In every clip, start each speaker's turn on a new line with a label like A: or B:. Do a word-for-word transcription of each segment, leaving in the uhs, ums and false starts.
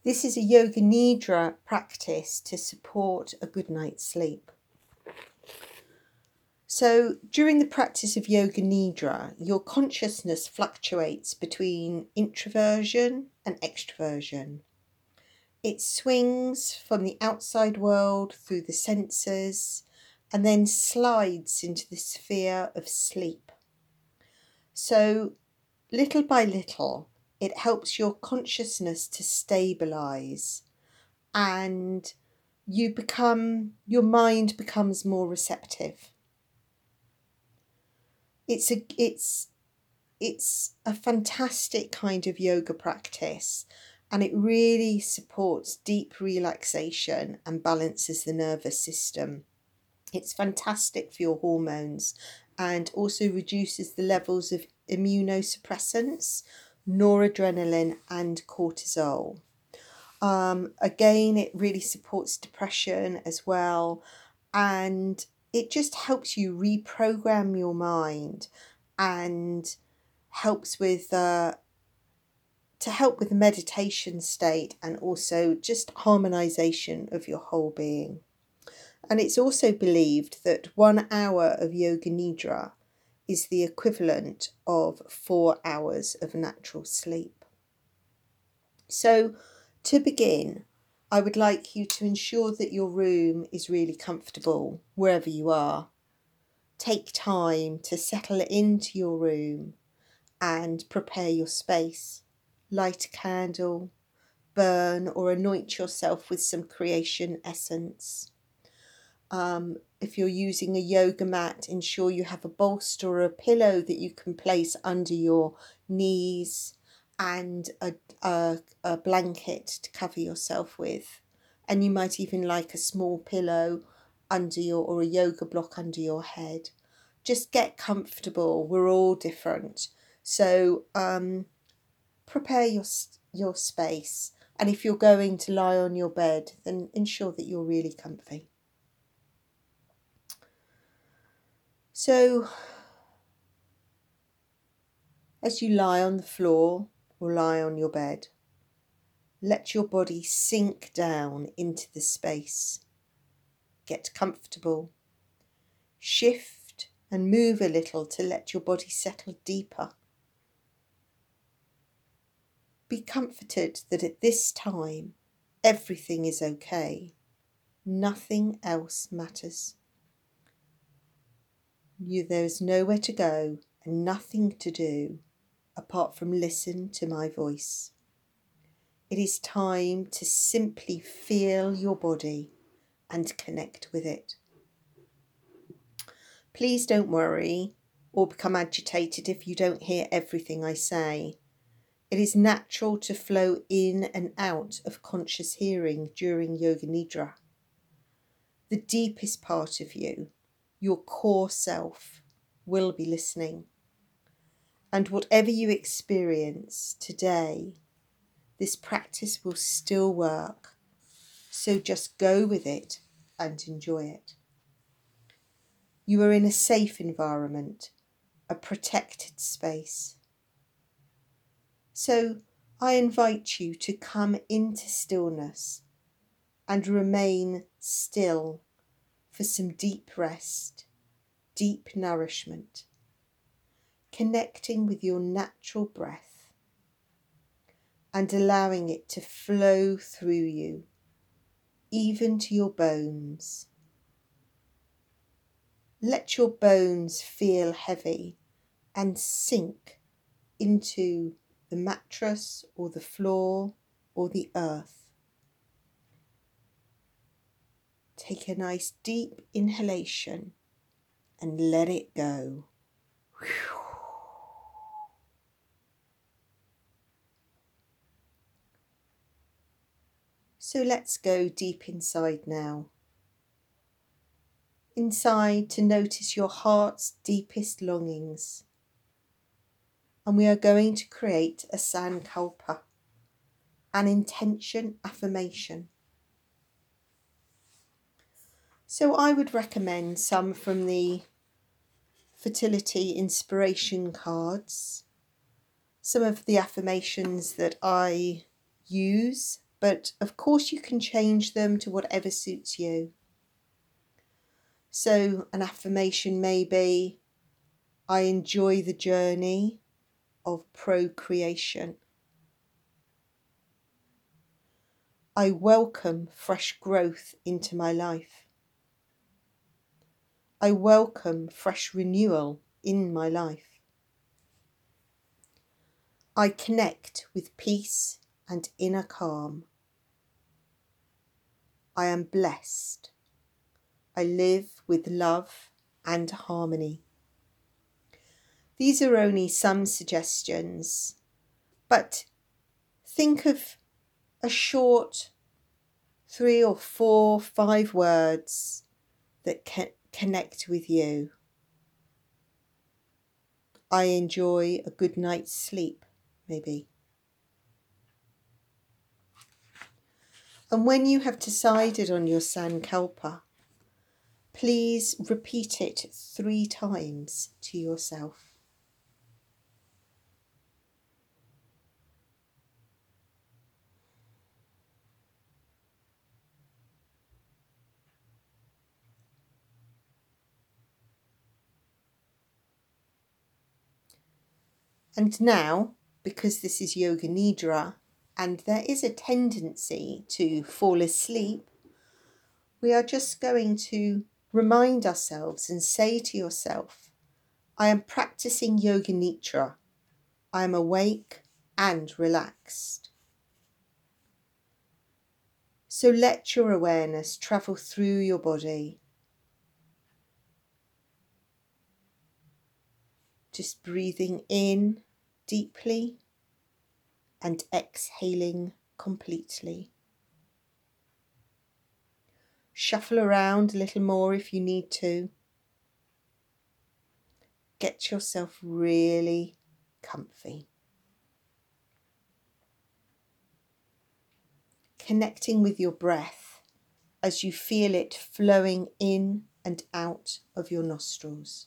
A: This is a Yoga Nidra practice to support a good night's sleep. So during the practice of Yoga Nidra, your consciousness fluctuates between introversion and extroversion. It swings from the outside world through the senses and then slides into the sphere of sleep. So little by little, it helps your consciousness to stabilize, and you become, your mind becomes more receptive. It's a, it's, it's a fantastic kind of yoga practice, and it really supports deep relaxation and balances the nervous system. It's fantastic for your hormones and also reduces the levels of immunosuppressants, noradrenaline and cortisol. Um, again, it really supports depression as well, and it just helps you reprogram your mind and helps with uh, to help with the meditation state and also just harmonization of your whole being. And it's also believed that one hour of Yoga Nidra is the equivalent of four hours of natural sleep. So to begin, I would like you to ensure that your room is really comfortable wherever you are. Take time to settle into your room and prepare your space. Light a candle, burn or anoint yourself with some creation essence. Um, if you're using a yoga mat, ensure you have a bolster or a pillow that you can place under your knees and a, a, a blanket to cover yourself with. And you might even like a small pillow under your, or a yoga block under your head. Just get comfortable. We're all different. So um, prepare your, your space. And if you're going to lie on your bed, then ensure that you're really comfy. So, as you lie on the floor or lie on your bed, let your body sink down into the space. Get comfortable. Shift and move a little to let your body settle deeper. Be comforted that at this time, everything is okay. Nothing else matters. You, there is nowhere to go and nothing to do apart from listen to my voice. It is time to simply feel your body and connect with it. Please don't worry or become agitated if you don't hear everything I say. It is natural to flow in and out of conscious hearing during Yoga Nidra. The deepest part of you, your core self, will be listening. And whatever you experience today, this practice will still work. So just go with it and enjoy it. You are in a safe environment, a protected space. So I invite you to come into stillness and remain still for some deep rest, deep nourishment, connecting with your natural breath and allowing it to flow through you, even to your bones. Let your bones feel heavy and sink into the mattress or the floor or the earth. Take a nice deep inhalation and let it go. So let's go deep inside now. Inside to notice your heart's deepest longings. And we are going to create a sankalpa, an intention affirmation. So I would recommend some from the fertility inspiration cards, some of the affirmations that I use but of course you can change them to whatever suits you. So an affirmation may be, I enjoy the journey of procreation. I welcome fresh growth into my life. I welcome fresh renewal in my life. I connect with peace and inner calm. I am blessed. I live with love and harmony. These are only some suggestions, but think of a short three or four, five words that can connect with you. I enjoy a good night's sleep, maybe. And when you have decided on your Sankalpa, please repeat it three times to yourself. And now, because this is Yoga Nidra, and there is a tendency to fall asleep, we are just going to remind ourselves and say to yourself, I am practicing Yoga Nidra. I am awake and relaxed. So let your awareness travel through your body. Just breathing in deeply and exhaling completely. Shuffle around a little more if you need to. Get yourself really comfy. Connecting with your breath as you feel it flowing in and out of your nostrils.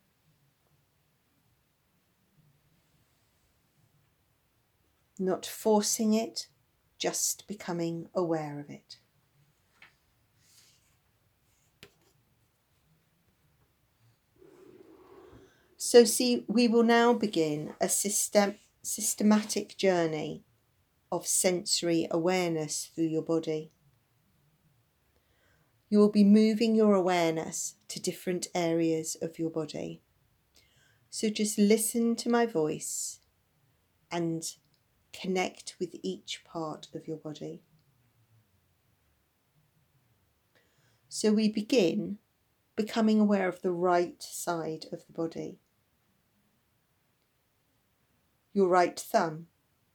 A: Not forcing it, just becoming aware of it. So see, we will now begin a system, systematic journey of sensory awareness through your body. You will be moving your awareness to different areas of your body. So just listen to my voice and connect with each part of your body. So we begin becoming aware of the right side of the body. Your right thumb,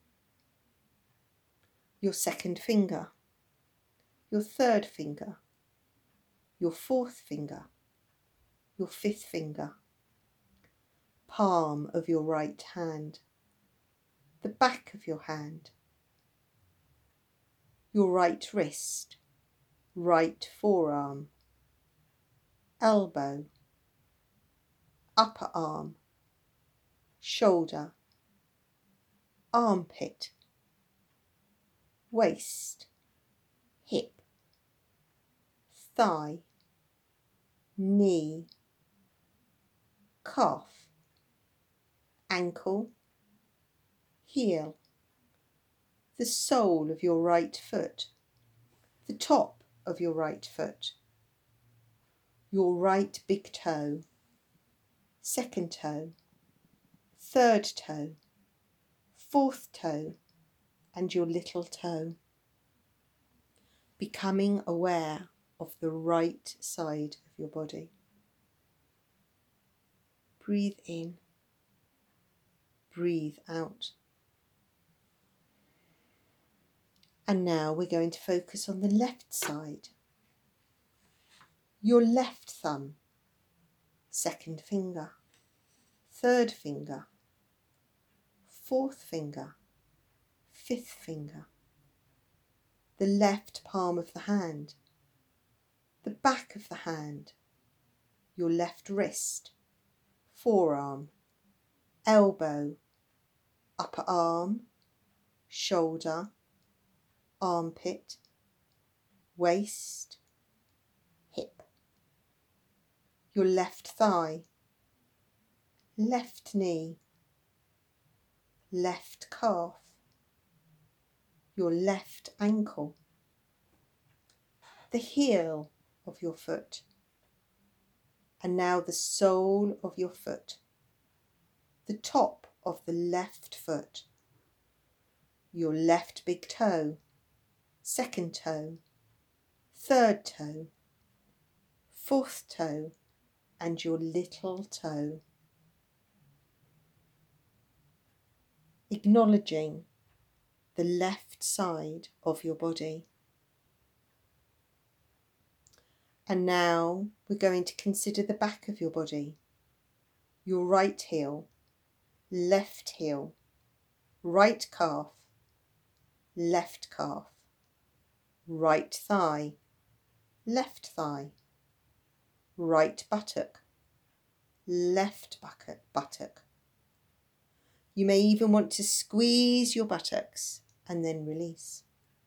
A: your second finger, your third finger, your fourth finger, your fifth finger, palm of your right hand, the back of your hand, your right wrist, right forearm, elbow, upper arm, shoulder, armpit, waist, hip, thigh, knee, calf, ankle, heel, the sole of your right foot, the top of your right foot, your right big toe, second toe, third toe, fourth toe, and your little toe. Becoming aware of the right side of your body. Breathe in, breathe out. And now we're going to focus on the left side. Your left thumb, second finger, third finger, fourth finger, fifth finger, the left palm of the hand, the back of the hand, your left wrist, forearm, elbow, upper arm, shoulder, armpit, waist, hip, your left thigh, left knee, left calf, your left ankle, the heel of your foot, and now the sole of your foot, the top of the left foot, your left big toe, second toe, third toe, fourth toe, and your little toe. Acknowledging the left side of your body. And now we're going to consider the back of your body, your right heel, left heel, right calf, left calf, right thigh, left thigh, right buttock, left buttock. You may even want to squeeze your buttocks and then release.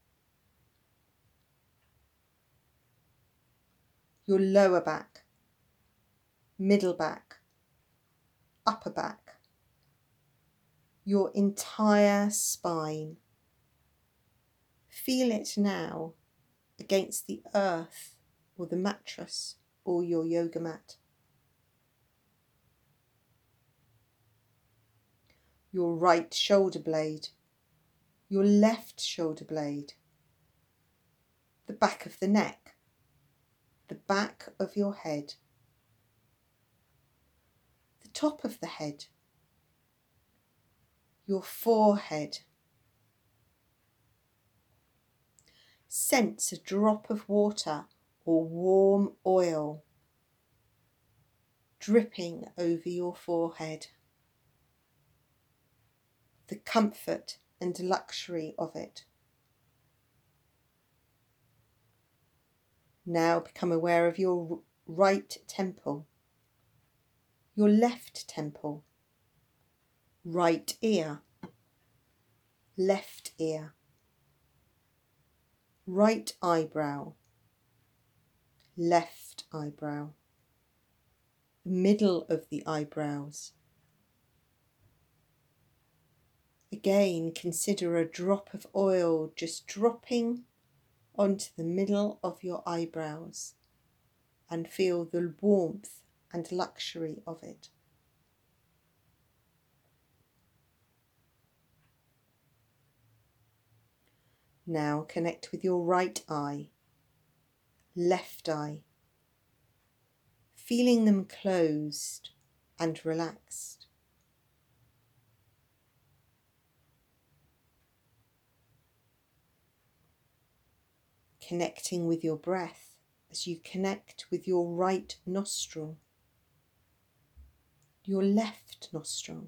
A: Your lower back, middle back, upper back, your entire spine. Feel it now against the earth or the mattress or your yoga mat. Your right shoulder blade, your left shoulder blade, the back of the neck, the back of your head, the top of the head, your forehead. Sense a drop of water or warm oil dripping over your forehead. The comfort and luxury of it. Now become aware of your right temple, your left temple, right ear, left ear, right eyebrow, left eyebrow, the middle of the eyebrows. Again, consider a drop of oil just dropping onto the middle of your eyebrows and feel the warmth and luxury of it. Now connect with your right eye, left eye, feeling them closed and relaxed. Connecting with your breath as you connect with your right nostril, your left nostril.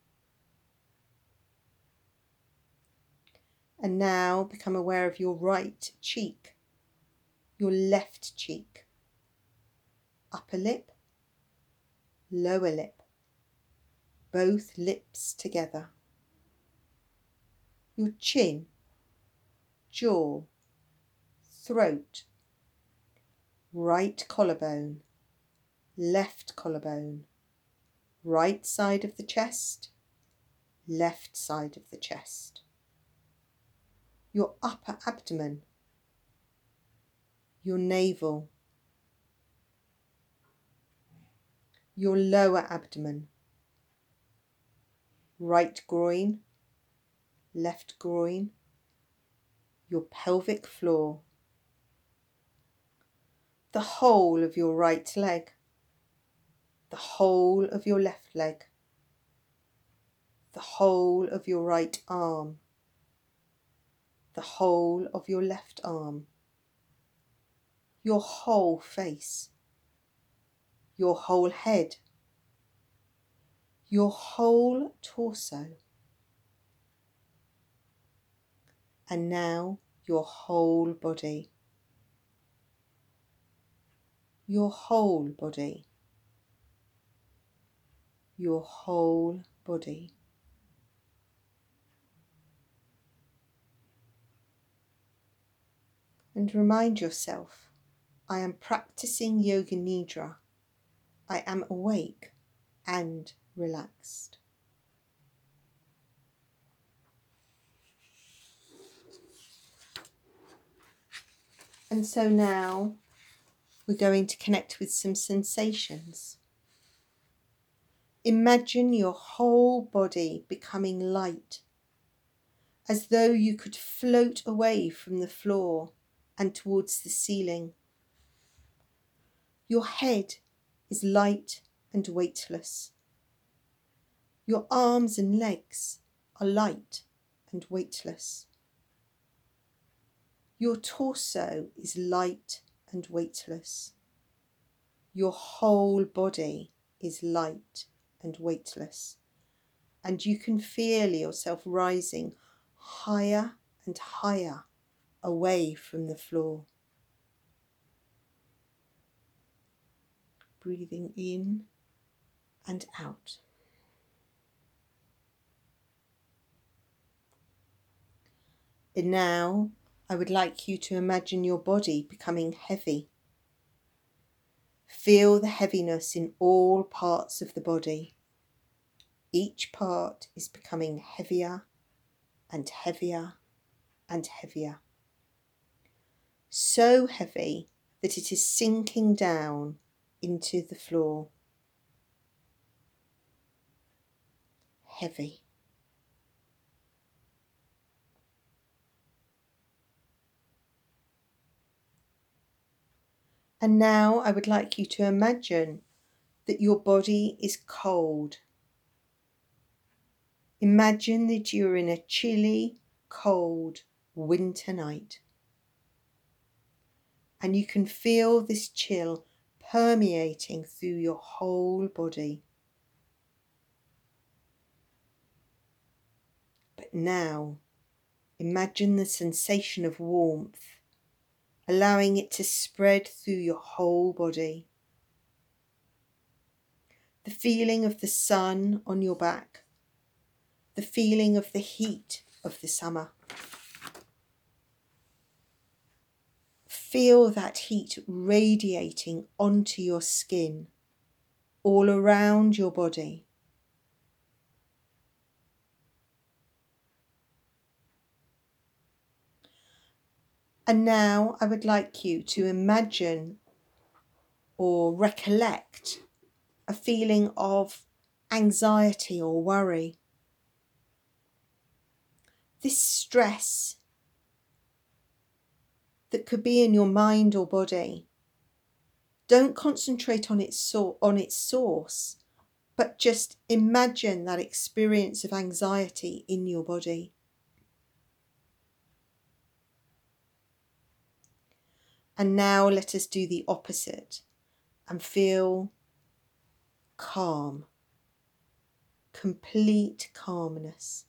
A: And now become aware of your right cheek, your left cheek, upper lip, lower lip, both lips together, your chin, jaw, throat, right collarbone, left collarbone, right side of the chest, left side of the chest, your upper abdomen, your navel, your lower abdomen, right groin, left groin, your pelvic floor, the whole of your right leg, the whole of your left leg, the whole of your right arm, the whole of your left arm, your whole face, your whole head, your whole torso, and now your whole body, your whole body, your whole body. And remind yourself, I am practicing Yoga Nidra. I am awake and relaxed. And so now we're going to connect with some sensations. Imagine your whole body becoming light, as though you could float away from the floor and towards the ceiling. Your head is light and weightless. Your arms and legs are light and weightless. Your torso is light and weightless. Your whole body is light and weightless. And you can feel yourself rising higher and higher away from the floor. Breathing in and out. And now I would like you to imagine your body becoming heavy. Feel the heaviness in all parts of the body. Each part is becoming heavier and heavier and heavier. So heavy that it is sinking down into the floor. Heavy. And now I would like you to imagine that your body is cold. Imagine that you're in a chilly, cold winter night. And you can feel this chill permeating through your whole body. But now, imagine the sensation of warmth, allowing it to spread through your whole body. The feeling of the sun on your back, the feeling of the heat of the summer. Feel that heat radiating onto your skin, all around your body. And now I would like you to imagine or recollect a feeling of anxiety or worry. This stress that could be in your mind or body. Don't concentrate on its, so- on its source, but just imagine that experience of anxiety in your body. And now let us do the opposite and feel calm, complete calmness.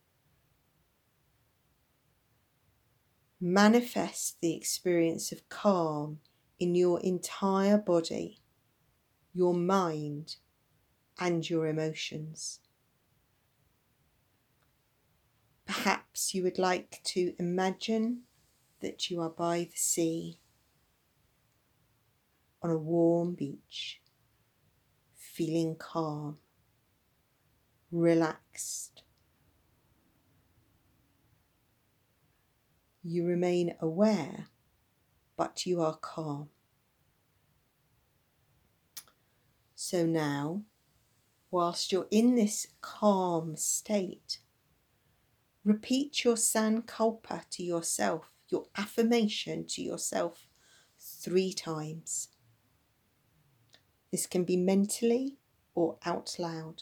A: Manifest the experience of calm in your entire body, your mind, and your emotions. Perhaps you would like to imagine that you are by the sea on a warm beach, feeling calm, relaxed. You remain aware, but you are calm. So now, whilst you're in this calm state, repeat your sankalpa to yourself, your affirmation to yourself three times. This can be mentally or out loud.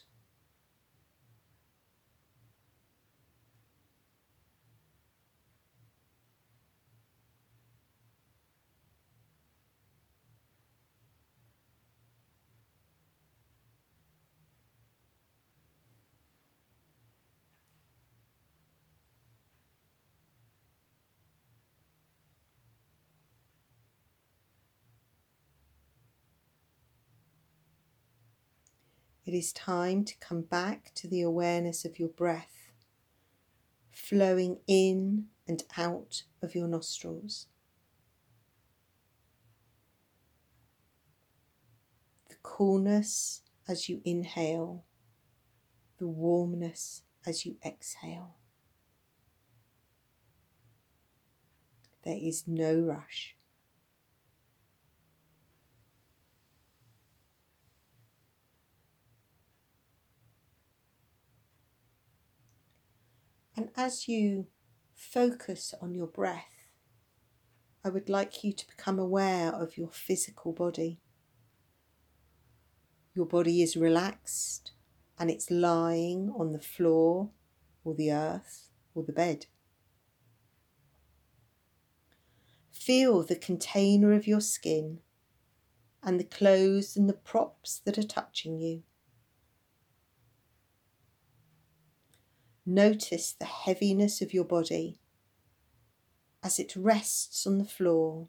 A: It is time to come back to the awareness of your breath, flowing in and out of your nostrils. coolness as you inhale, the warmness as you exhale. There is no rush. And as you focus on your breath, I would like you to become aware of your physical body. Your body is relaxed and it's lying on the floor or the earth or the bed. Feel the container of your skin and the clothes and the props that are touching you. Notice the heaviness of your body as it rests on the floor,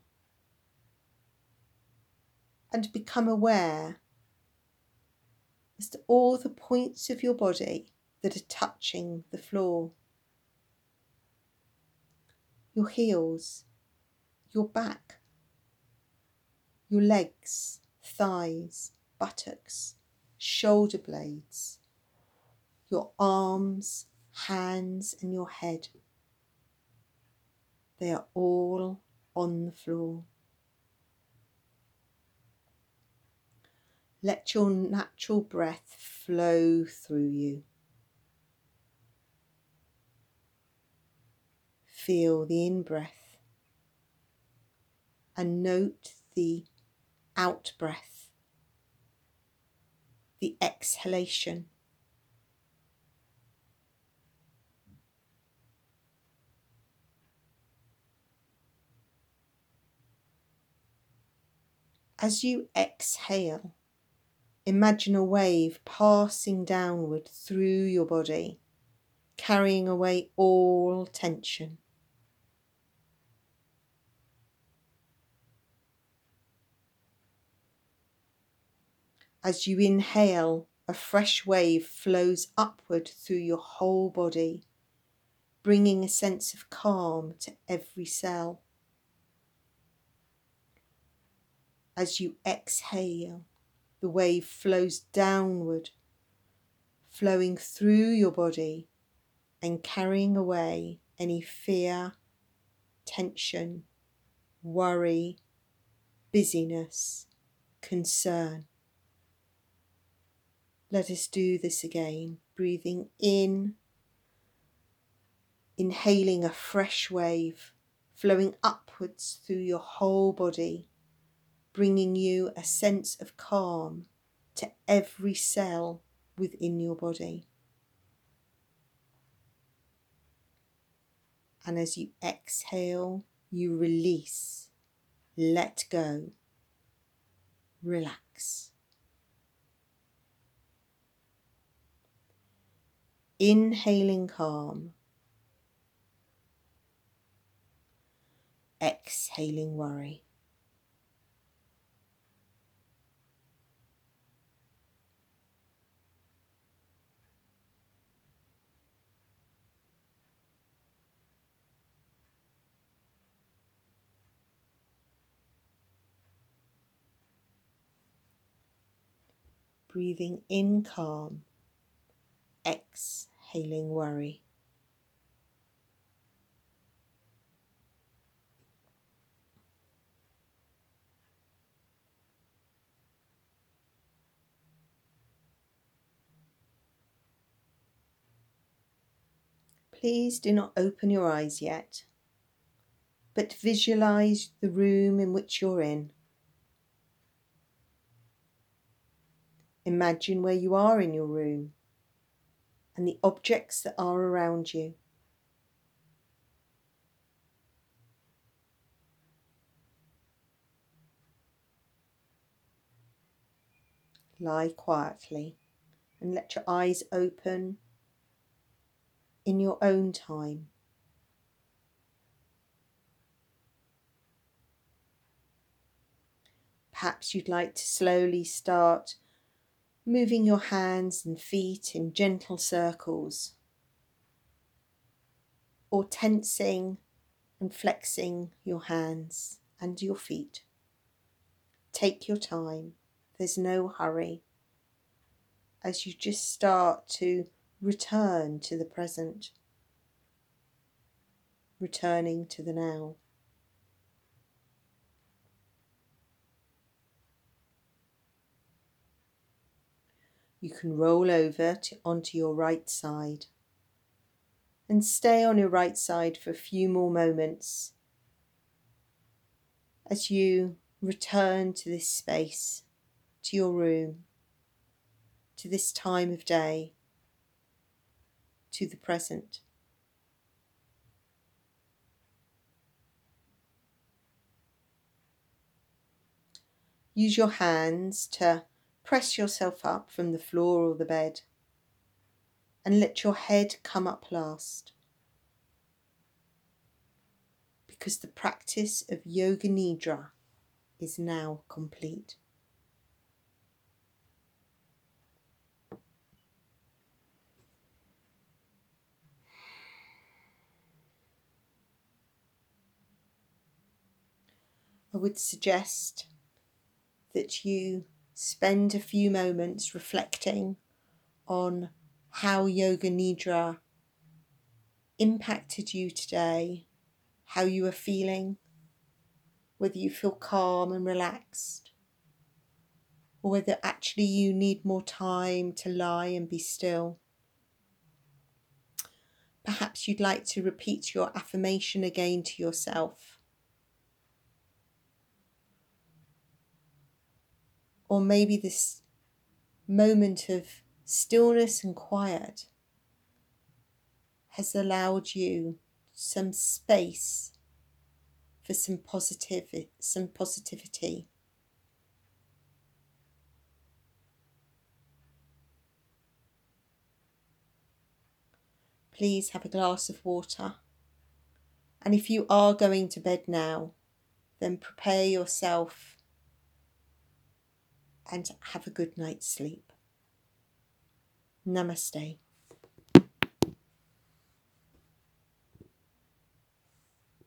A: and become aware as to all the points of your body that are touching the floor. Your heels, your back, your legs, thighs, buttocks, shoulder blades, your arms, hands and your head. They are all on the floor. Let your natural breath flow through you. Feel the in-breath and note the out-breath, the exhalation. As you exhale, imagine a wave passing downward through your body, carrying away all tension. As you inhale, a fresh wave flows upward through your whole body, bringing a sense of calm to every cell. As you exhale, the wave flows downward, flowing through your body and carrying away any fear, tension, worry, busyness, concern. Let us do this again, breathing in, inhaling a fresh wave, flowing upwards through your whole body, bringing you a sense of calm to every cell within your body. And as you exhale, you release, let go, relax. Inhaling calm, exhaling worry. Breathing in calm, exhaling worry. Please do not open your eyes yet, but visualize the room in which you're in. Imagine where you are in your room and the objects that are around you. Lie quietly and let your eyes open in your own time. Perhaps you'd like to slowly start moving your hands and feet in gentle circles, or tensing and flexing your hands and your feet. Take your time. There's no hurry. As you just start to return to the present, returning to the now. You can roll over to, onto your right side and stay on your right side for a few more moments as you return to this space, to your room, to this time of day, to the present. Use your hands to press yourself up from the floor or the bed and let your head come up last, because the practice of Yoga Nidra is now complete. I would suggest that you spend a few moments reflecting on how Yoga Nidra impacted you today, how you are feeling, whether you feel calm and relaxed, or whether actually you need more time to lie and be still. Perhaps you'd like to repeat your affirmation again to yourself. Or maybe this moment of stillness and quiet has allowed you some space for some positive, some positivity. Please have a glass of water. And if you are going to bed now, then prepare yourself and have a good night's sleep. Namaste.